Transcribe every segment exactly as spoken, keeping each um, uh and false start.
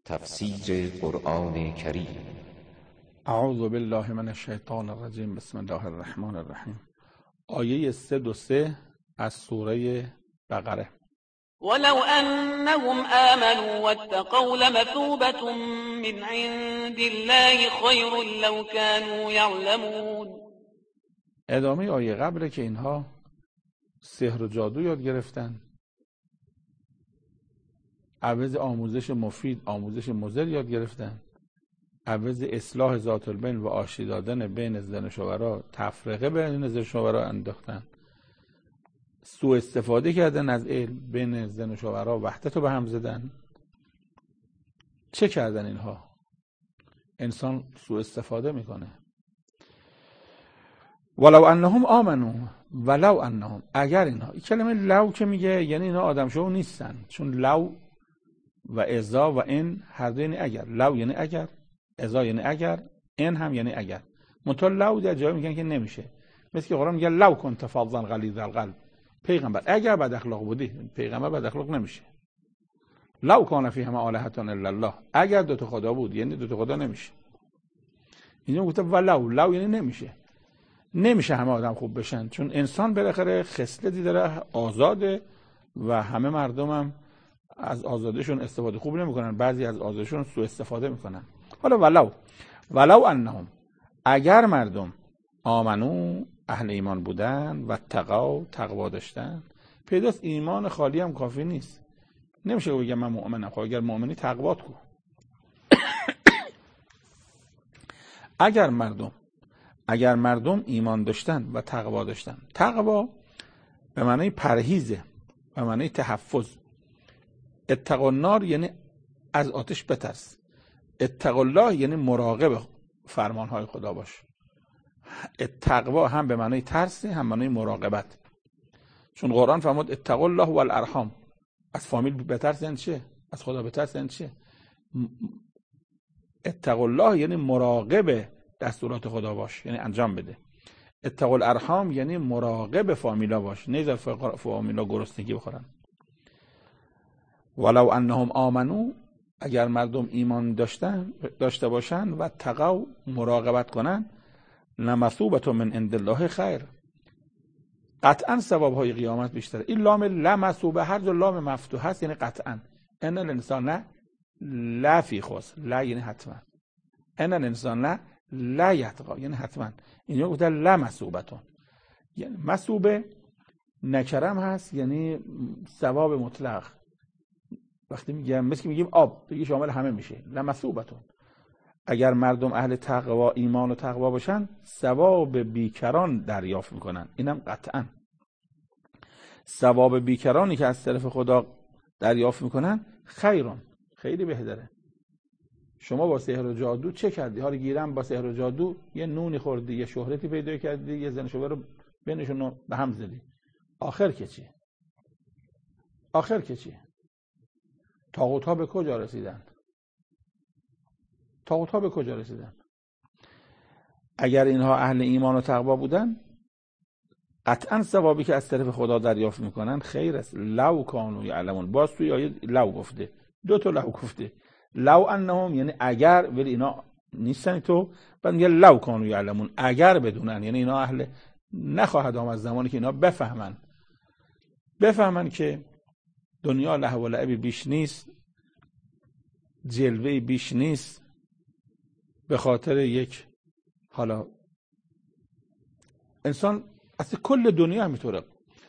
تفسیر قرآن کریم. اعوذ بالله من الشیطان الرجیم. بسم الله الرحمن الرحیم. آیه سه دو سه از سوره بقره. ولو أنهم آمنوا واتقوا لمثوبة من عند الله خير لو كانوا يعلمون. ادامه آیه قبله که اینها سحر و جادو یاد گرفتن، عوض آموزش مفید آموزش مضر یاد گرفتن، عوض اصلاح ذات البین و آشتی دادن بین زن و شوهر تفرقه بین زن و شوهر انداختن، سوء استفاده کردن از علم بین زن و شوهر وحدت رو به هم زدن. چه کردن اینها؟ انسان سوء استفاده میکنه. ولو انهم آمنو، ولو انهم، اگر اینها، این کلمه لو که میگه یعنی اینا آدم شو نیستن، چون لو و ازا و این هر دو یعنی اگر. لو یعنی اگر، ازا یعنی اگر، این هم یعنی اگر. منتها لو در جایی میگن که نمیشه، مثل که قرآن میگه لو کنت فظا غلیظ القلب. پیغمبر اگر بد اخلاق بودی، پیغمبر بد اخلاق نمیشه. لو کان فیهما آلهة الا الله، اگر دو تا خدا بود یعنی دو تا خدا نمیشه. اینجا گفته ولو، لو یعنی نمیشه. نمیشه همه آدم خوب بشن، چون انسان بالاخره خصلتی داره آزاده و همه مردم هم از آزادیشون استفاده خوب نمیکنن، بعضی از آزادیشون سوء استفاده میکنن. حالا ولو ولو انهم، اگر مردم آمنو، اهل ایمان بودن، و تقوا، تقوا داشتن. پیداست ایمان خالی هم کافی نیست. نمیشه بگم من مؤمنم. خب اگر مؤمنی تقوات کو. اگر مردم اگر مردم ایمان داشتن و تقوا داشتن. تقوا به معنی پرهیزه، به معنی تحفظ. اتقوا النار یعنی از آتش بترس. اتقوا الله یعنی مراقب فرمانهای خدا باش. التقوا هم به معنی ترس، هم معنی مراقبت. چون قرآن فرمود اتقوا الله والارحام. از فامیل بترس یعنی چه؟ از خدا بترس یعنی چه؟ اتقوا الله یعنی مراقب دستورات خدا باش، یعنی انجام بده. اتقوا الارحام یعنی مراقب فامیلا باش، نذار فامیلا گرسنگی بخورن. ولو انهم آمنو، اگر مردم ایمان داشتن داشته باشن و تقوا، مراقبت کنن، لمثوبة من عند الله خیر، قطعا ثواب های قیامت بیشتره. این لام لمثوبه هر جا لام مفتوح هست یعنی قطعا. ان الانسان لا فی خسر، لا یعنی حتما. ان الانسان لا یطغی یعنی حتما. اینجا گفته لمثوبه، یعنی مثوبه نکرم هست یعنی ثواب مطلق. وقتی میگم مثل که میگیم آب، دیگه شامل همه میشه. لمثوبه، اگر مردم اهل تقوا، ایمان و تقوا باشن، ثواب بیکران دریافت میکنن. اینم قطعا. ثواب بیکرانی که از طرف خدا دریافت میکنن خیرون، خیلی بهتره. شما با سحر و جادو چه کردی؟ حالا گیرم با سحر و جادو یه نونی خوردی، یه شهرتی پیدا کردی، یه زن شوهر رو بینشون به هم زدی. آخر که چی؟ آخر که چی؟ طاغوت ها به کجا رسیدن؟ طاغوت ها به کجا رسیدن؟ اگر اینها اهل ایمان و تقوا بودن، قطعا ثوابی که از طرف خدا دریافت میکنن خیر است. لو کانوا یعلمون. باز توی آیه لو گفته، دو تا لو گفته. لو انهم یعنی اگر، ولی اینا نیستن. تو بعد میگه لو کانوا یعلمون، اگر بدونن، یعنی اینا اهل نخواهد آمد زمانی که اینا بفهمن بفهمن که دنیا لهو و لعب بیش نیست، جلوه بیش نیست، به خاطر یک، حالا انسان اصلا کل دنیا همینطوره،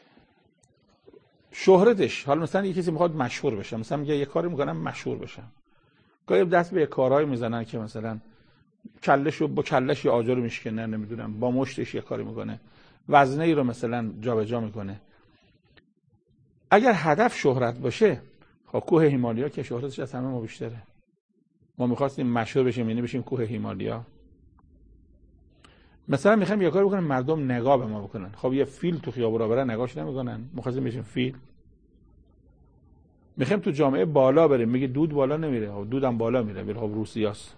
شهرتش. حالا مثلا یه کسی میخواد مشهور بشه، مثلا میگه یه کاری میکنم مشهور بشم، گاهی دست به کارهای میزنن که مثلا کلهشو با کلهش یه آجر میشکنه، نمیدونم با مشتش یه کاری میکنه، وزنه ای رو مثلا جابجا میکنه. اگر هدف شهرت باشه، خب کوه هیمالیا که شهرتش از همه ما بیشتره. ما میخواستیم مشهور بشیم، یعنی بشیم کوه هیمالیا. مثلا میخوایم یه کاری بکنیم مردم نگاه به ما بکنن. خب یه فیل تو خیابون را برن نگاهش نمیکنن. میخواستیم بشیم فیل. میخوایم تو جامعه بالا بریم، میگه دود بالا نمیره، خب دودم بالا میره، ولی خب روسیاست.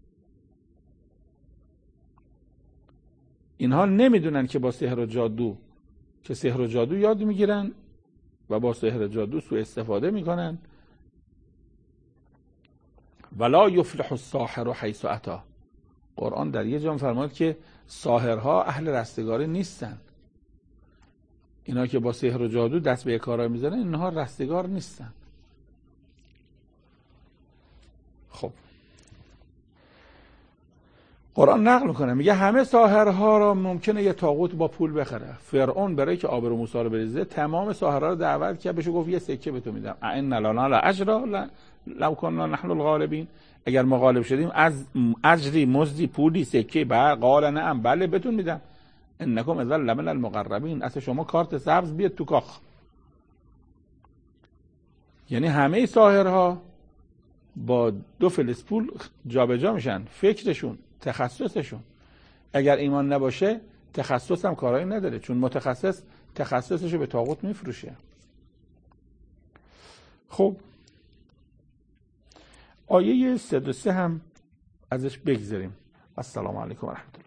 اینها نمیدونن که با سحر و جادو که سحر و جادو یاد میگیرن و با سحر و جادو سوء استفاده میکنن ولا یفلح الساحر حیث اتی. قرآن در یه جا فرمود که ساحرها اهل رستگاری نیستن. اینا که با سحر و جادو دست به کارا میزنن اینها رستگار نیستن. خب قرآن نقل میکنه میگه همه ساحرها را ممکنه یه طاغوت با پول بخره. فرعون برای که آبرو موسی رو بریزه تمام ساحرها رو دعوت کرد، بهش گفت یه سکه به تو میدم، ان لنا لاجرا لو كنا نحن الغالبین، اگر ما غالب شدیم از اجری مزدی پولی سکه بعد قال نعم بله بهتون میدم، انکم اذا لمن المقربین، اصلا شما کارت سبز بیاد تو کاخ. یعنی همه ساحرها با دو فلس پول جابجا میشن، فکرشون تخصصشون. اگر ایمان نباشه تخصص هم کارایی نداره، چون متخصص تخصصشو به طاغوت میفروشه. خب آیه صد و سه هم ازش بگذاریم. السلام علیکم و رحمت الله.